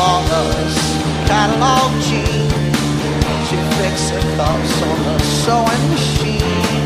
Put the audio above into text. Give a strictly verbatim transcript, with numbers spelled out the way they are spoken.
father's catalog jeans. She fixed her cups on the sewing machine.